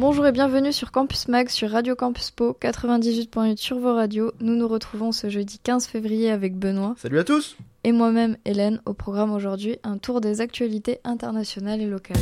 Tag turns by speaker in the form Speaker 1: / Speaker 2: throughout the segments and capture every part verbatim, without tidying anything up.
Speaker 1: Bonjour et bienvenue sur Campus Mag sur Radio Campus Po quatre-vingt-dix-huit point huit sur vos radios. Nous nous retrouvons ce jeudi quinze février avec Benoît.
Speaker 2: Salut à tous.
Speaker 1: Et moi-même Hélène. Au programme aujourd'hui, un tour des actualités internationales et locales.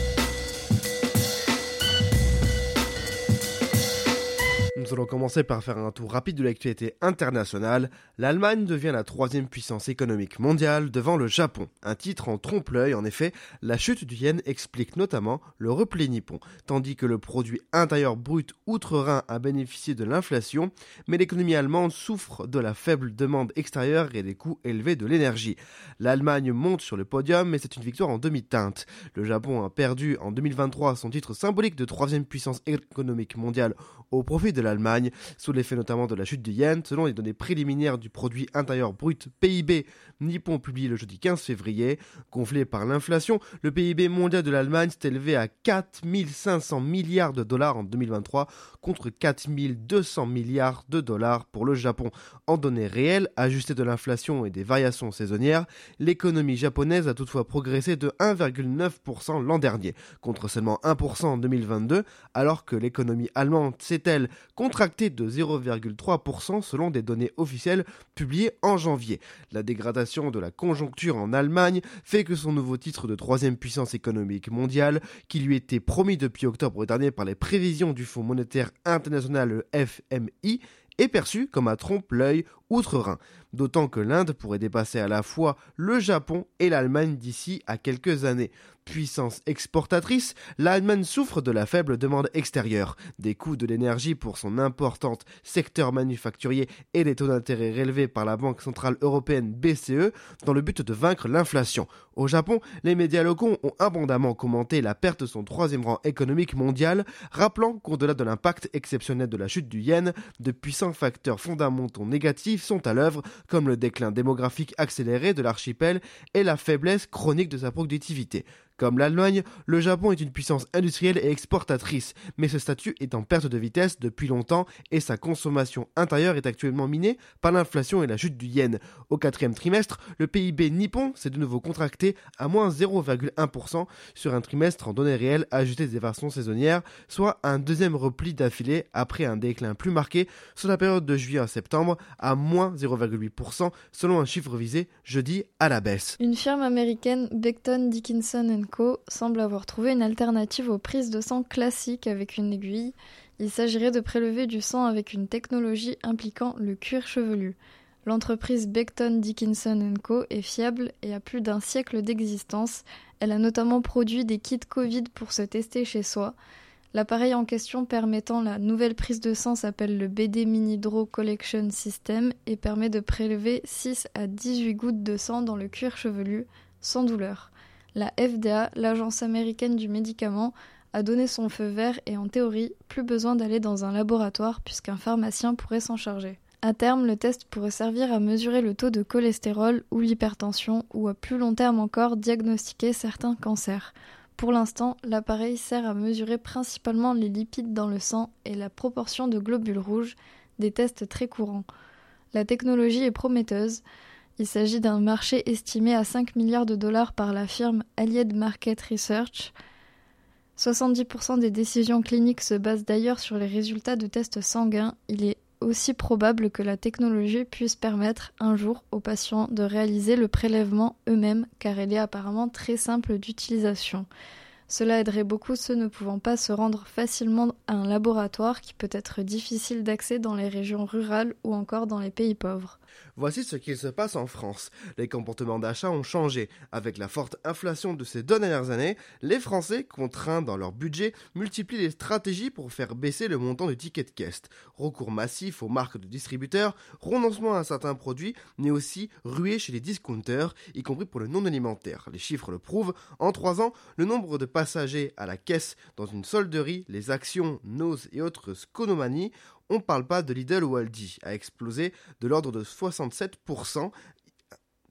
Speaker 2: Nous allons commencer par faire un tour rapide de l'actualité internationale. L'Allemagne devient la troisième puissance économique mondiale devant le Japon. Un titre en trompe-l'œil, en effet, la chute du yen explique notamment le repli nippon, tandis que le produit intérieur brut outre-Rhin a bénéficié de l'inflation, mais l'économie allemande souffre de la faible demande extérieure et des coûts élevés de l'énergie. L'Allemagne monte sur le podium, mais c'est une victoire en demi-teinte. Le Japon a perdu en deux mille vingt-trois son titre symbolique de troisième puissance économique mondiale au profit de l'Allemagne, sous l'effet notamment de la chute du yen. Selon les données préliminaires du produit intérieur brut P I B, Nippon publié le jeudi quinze février. Gonflé par l'inflation, le P I B mondial de l'Allemagne s'est élevé à quatre mille cinq cents milliards de dollars en deux mille vingt-trois contre quatre mille deux cents milliards de dollars pour le Japon. En données réelles, ajustées de l'inflation et des variations saisonnières, l'économie japonaise a toutefois progressé de un virgule neuf pour cent l'an dernier, contre seulement un pour cent en deux mille vingt-deux, alors que l'économie allemande s'est-elle contractée de zéro virgule trois pour cent selon des données officielles publiées en janvier. La dégradation de la conjoncture en Allemagne fait que son nouveau titre de troisième puissance économique mondiale, qui lui était promis depuis octobre dernier par les prévisions du Fonds monétaire international, le F M I, est perçu comme un trompe-l'œil outre-Rhin, d'autant que l'Inde pourrait dépasser à la fois le Japon et l'Allemagne d'ici à quelques années. Puissance exportatrice, l'Allemagne souffre de la faible demande extérieure, des coûts de l'énergie pour son importante secteur manufacturier et des taux d'intérêt relevés par la Banque centrale européenne B C E dans le but de vaincre l'inflation. Au Japon, les médias locaux ont abondamment commenté la perte de son troisième rang économique mondial, rappelant qu'au-delà de l'impact exceptionnel de la chute du yen, de puissants facteurs fondamentaux négatifs sont à l'œuvre, comme le déclin démographique accéléré de l'archipel et la faiblesse chronique de sa productivité. Comme l'Allemagne, le Japon est une puissance industrielle et exportatrice, mais ce statut est en perte de vitesse depuis longtemps et sa consommation intérieure est actuellement minée par l'inflation et la chute du yen. Au quatrième trimestre, le P I B nippon s'est de nouveau contracté à moins zéro virgule un pour cent sur un trimestre en données réelles ajustées des variations saisonnières, soit un deuxième repli d'affilée après un déclin plus marqué sur la période de juillet à septembre à moins zéro virgule huit pour cent selon un chiffre visé jeudi à la baisse.
Speaker 1: Une firme américaine, Becton Dickinson and Co, semble avoir trouvé une alternative aux prises de sang classiques avec une aiguille. Il s'agirait de prélever du sang avec une technologie impliquant le cuir chevelu. L'entreprise Becton Dickinson and Co est fiable et a plus d'un siècle d'existence. Elle a notamment produit des kits Covid pour se tester chez soi. L'appareil en question permettant la nouvelle prise de sang s'appelle le B D Mini Draw Collection System et permet de prélever six à dix-huit gouttes de sang dans le cuir chevelu sans douleur. La F D A, l'agence américaine du médicament, a donné son feu vert et en théorie, plus besoin d'aller dans un laboratoire puisqu'un pharmacien pourrait s'en charger. À terme, le test pourrait servir à mesurer le taux de cholestérol ou l'hypertension ou à plus long terme encore diagnostiquer certains cancers. Pour l'instant, l'appareil sert à mesurer principalement les lipides dans le sang et la proportion de globules rouges, des tests très courants. La technologie est prometteuse. Il s'agit d'un marché estimé à cinq milliards de dollars par la firme Allied Market Research. soixante-dix pour cent des décisions cliniques se basent d'ailleurs sur les résultats de tests sanguins. Il est aussi probable que la technologie puisse permettre un jour aux patients de réaliser le prélèvement eux-mêmes, car elle est apparemment très simple d'utilisation. Cela aiderait beaucoup ceux ne pouvant pas se rendre facilement à un laboratoire qui peut être difficile d'accès dans les régions rurales ou encore dans les pays pauvres.
Speaker 2: Voici ce qu'il se passe en France. Les comportements d'achat ont changé. Avec la forte inflation de ces deux dernières années, les Français, contraints dans leur budget, multiplient les stratégies pour faire baisser le montant du ticket de caisse. Recours massif aux marques de distributeurs, renoncement à certains produits, mais aussi ruée chez les discounters, y compris pour le non alimentaire. Les chiffres le prouvent. En trois ans, le nombre de passagers à la caisse dans une solderie, les actions, Nose et autres Sconomanie, on ne parle pas de Lidl ou Aldi, a explosé de l'ordre de soixante-sept pour cent.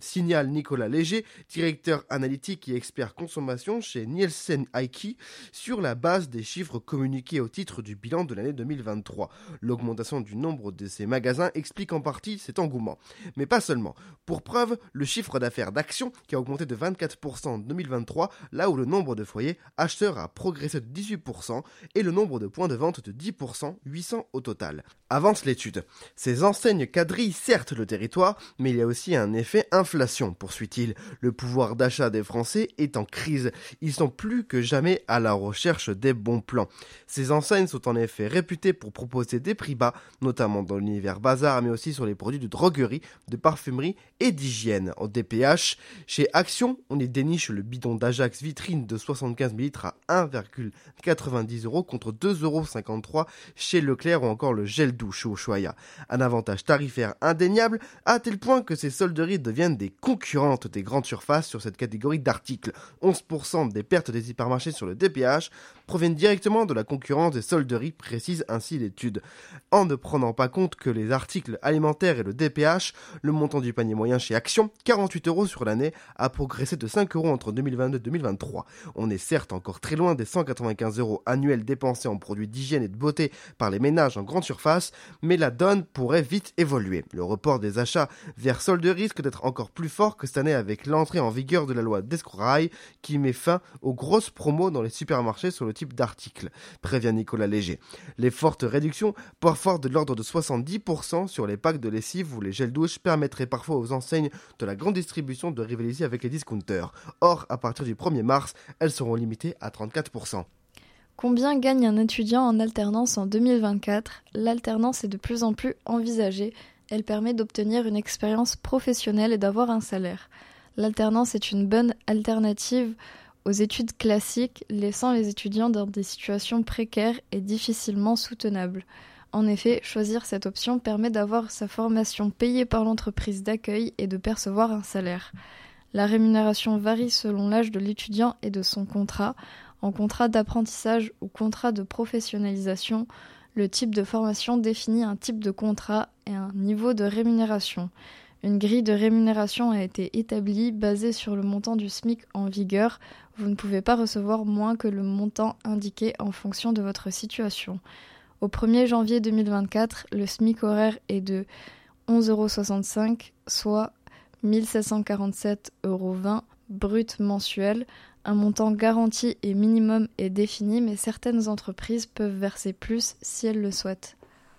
Speaker 2: Signale Nicolas Léger, directeur analytique et expert consommation chez Nielsen I K, sur la base des chiffres communiqués au titre du bilan de l'année deux mille vingt-trois. L'augmentation du nombre de ces magasins explique en partie cet engouement. Mais pas seulement. Pour preuve, le chiffre d'affaires d'Action qui a augmenté de vingt-quatre pour cent en deux mille vingt-trois, là où le nombre de foyers acheteurs a progressé de dix-huit pour cent et le nombre de points de vente de dix pour cent, huit cents au total. Avance l'étude. Ces enseignes quadrillent certes le territoire, mais il y a aussi un effet inflation, poursuit-il. Le pouvoir d'achat des Français est en crise. Ils sont plus que jamais à la recherche des bons plans. Ces enseignes sont en effet réputées pour proposer des prix bas, notamment dans l'univers bazar, mais aussi sur les produits de droguerie, de parfumerie et d'hygiène. En D P H, chez Action, on y déniche le bidon d'Ajax vitrine de soixante-quinze millilitres à un virgule quatre-vingt-dix euros contre deux euros cinquante-trois chez Leclerc ou encore le gel douche au Ushuaïa. Un avantage tarifaire indéniable à tel point que ces solderies deviennent des concurrentes des grandes surfaces sur cette catégorie d'articles. onze pour cent des pertes des hypermarchés sur le D P H proviennent directement de la concurrence des solderies, précise ainsi l'étude. En ne prenant pas compte que les articles alimentaires et le D P H, le montant du panier moyen chez Action, quarante-huit euros sur l'année, a progressé de cinq euros entre deux mille vingt-deux et deux mille vingt-trois. On est certes encore très loin des cent quatre-vingt-quinze euros annuels dépensés en produits d'hygiène et de beauté par les ménages en grande surface, mais la donne pourrait vite évoluer. Le report des achats vers solde risque d'être encore plus fort que cette année avec l'entrée en vigueur de la loi d'escroquerie qui met fin aux grosses promos dans les supermarchés sur le type d'articles, prévient Nicolas Léger. Les fortes réductions, parfois de l'ordre de soixante-dix pour cent sur les packs de lessive ou les gels douche, permettraient parfois aux enseignes de la grande distribution de rivaliser avec les discounters. Or, à partir du premier mars, elles seront limitées à trente-quatre pour cent.
Speaker 1: Combien gagne un étudiant en alternance en deux mille vingt-quatre ? L'alternance est de plus en plus envisagée. Elle permet d'obtenir une expérience professionnelle et d'avoir un salaire. L'alternance est une bonne alternative aux études classiques, laissant les étudiants dans des situations précaires et difficilement soutenables. En effet, choisir cette option permet d'avoir sa formation payée par l'entreprise d'accueil et de percevoir un salaire. La rémunération varie selon l'âge de l'étudiant et de son contrat. En contrat d'apprentissage ou contrat de professionnalisation, le type de formation définit un type de contrat et un niveau de rémunération. Une grille de rémunération a été établie basée sur le montant du SMIC en vigueur. Vous ne pouvez pas recevoir moins que le montant indiqué en fonction de votre situation. Au premier janvier deux mille vingt-quatre, le SMIC horaire est de onze euros soixante-cinq, soit mille sept cent quarante-sept euros vingt brut mensuel. Un montant garanti et minimum est défini, mais certaines entreprises peuvent verser plus si elles le souhaitent.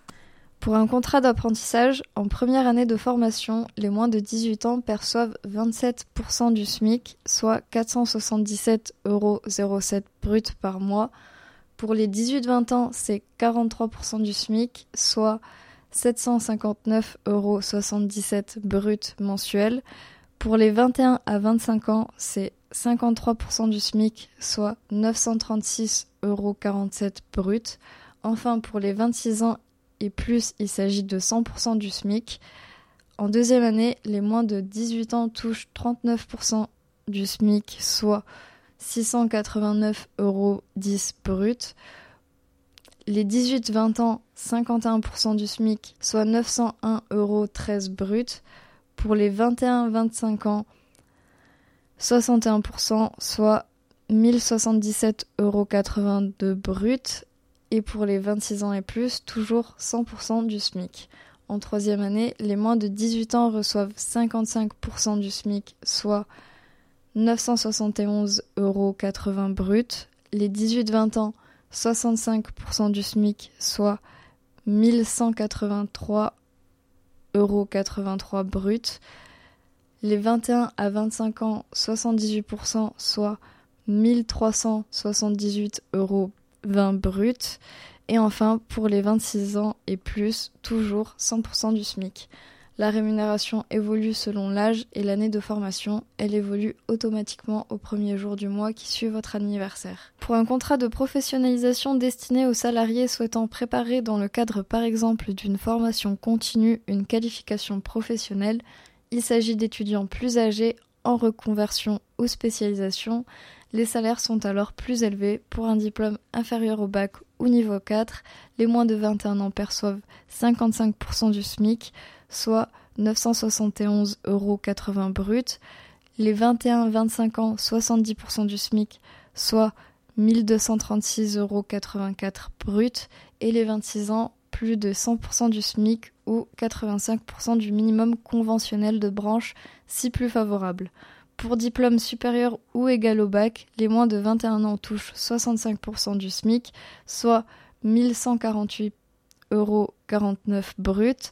Speaker 1: Pour un contrat d'apprentissage, en première année de formation, les moins de dix-huit ans perçoivent vingt-sept pour cent du SMIC, soit quatre cent soixante-dix-sept euros sept brut par mois. Pour les dix-huit vingt ans, c'est quarante-trois pour cent du SMIC, soit sept cent cinquante-neuf euros soixante-dix-sept brut mensuel. Pour les vingt et un à vingt-cinq ans, c'est cinquante-trois pour cent du SMIC, soit neuf cent trente-six euros quarante-sept brut. Enfin, pour les vingt-six ans et plus, il s'agit de cent pour cent du SMIC. En deuxième année, les moins de dix-huit ans touchent trente-neuf pour cent du SMIC, soit six cent quatre-vingt-neuf euros dix brut. Les dix-huit vingt ans, cinquante et un pour cent du SMIC, soit neuf cent un euros treize brut. Pour les vingt et un à vingt-cinq ans, soixante et un pour cent, soit mille soixante-dix-sept euros quatre-vingt-deux brut. Et pour les vingt-six ans et plus, toujours cent pour cent du SMIC. En troisième année, les moins de dix-huit ans reçoivent cinquante-cinq pour cent du SMIC, soit neuf cent soixante et onze euros quatre-vingts brut. Les dix-huit vingt ans, soixante-cinq pour cent du SMIC, soit mille cent quatre-vingt-trois euros quatre-vingt-trois brut. Les vingt et un à vingt-cinq ans, soixante-dix-huit pour cent, soit mille trois cent soixante-dix-huit euros vingt brut. Et enfin, pour les vingt-six ans et plus, toujours cent pour cent du SMIC. La rémunération évolue selon l'âge et l'année de formation. Elle évolue automatiquement au premier jour du mois qui suit votre anniversaire. Pour un contrat de professionnalisation destiné aux salariés souhaitant préparer dans le cadre par exemple d'une formation continue une qualification professionnelle, il s'agit d'étudiants plus âgés en reconversion ou spécialisation. Les salaires sont alors plus élevés. Pour un diplôme inférieur au bac ou niveau quatre, les moins de vingt et un ans perçoivent cinquante-cinq pour cent du SMIC, soit neuf cent soixante et onze euros quatre-vingts brut. Les vingt et un à vingt-cinq ans, soixante-dix pour cent du SMIC, soit mille deux cent trente-six euros quatre-vingt-quatre brut. Et les vingt-six ans, plus de cent pour cent du SMIC ou quatre-vingt-cinq pour cent du minimum conventionnel de branche, si plus favorable. Pour diplôme supérieur ou égal au bac, les moins de vingt et un ans touchent soixante-cinq pour cent du SMIC, soit mille cent quarante-huit euros quarante-neuf brut.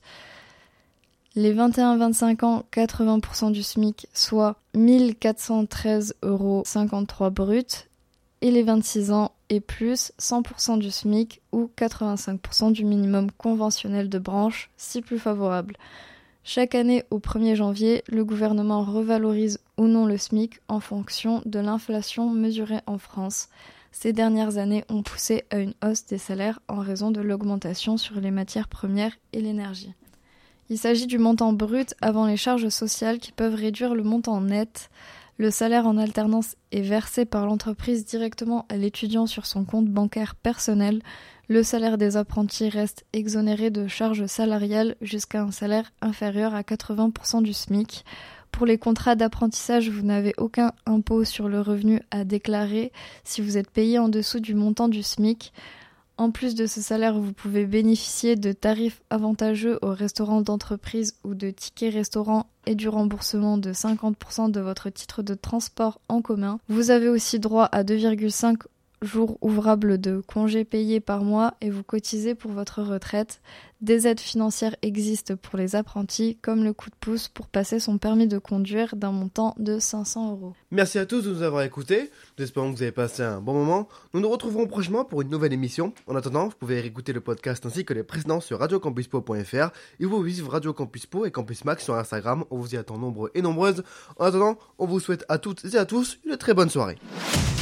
Speaker 1: Les vingt et un à vingt-cinq ans, quatre-vingts pour cent du SMIC, soit mille quatre cent treize euros cinquante-trois brut. Et les vingt-six ans et plus, cent pour cent du SMIC ou quatre-vingt-cinq pour cent du minimum conventionnel de branche, si plus favorable. Chaque année, au premier janvier, le gouvernement revalorise ou non le SMIC en fonction de l'inflation mesurée en France. Ces dernières années ont poussé à une hausse des salaires en raison de l'augmentation sur les matières premières et l'énergie. Il s'agit du montant brut avant les charges sociales qui peuvent réduire le montant net. Le salaire en alternance est versé par l'entreprise directement à l'étudiant sur son compte bancaire personnel. Le salaire des apprentis reste exonéré de charges salariales jusqu'à un salaire inférieur à quatre-vingts pour cent du SMIC. Pour les contrats d'apprentissage, vous n'avez aucun impôt sur le revenu à déclarer si vous êtes payé en dessous du montant du SMIC. En plus de ce salaire, vous pouvez bénéficier de tarifs avantageux au restaurant d'entreprise ou de tickets restaurant et du remboursement de cinquante pour cent de votre titre de transport en commun. Vous avez aussi droit à deux virgule cinq jours ouvrables de congés payés par mois et vous cotisez pour votre retraite. Des aides financières existent pour les apprentis, comme le coup de pouce pour passer son permis de conduire d'un montant de cinq cents euros.
Speaker 2: Merci à tous de nous avoir écoutés. Nous espérons que vous avez passé un bon moment. Nous nous retrouverons prochainement pour une nouvelle émission. En attendant, vous pouvez réécouter le podcast ainsi que les précédents sur radio campus po point f r et vous vivre Radio Campus Po et Campus Max sur Instagram. On vous y attend nombreux et nombreuses. En attendant, on vous souhaite à toutes et à tous une très bonne soirée.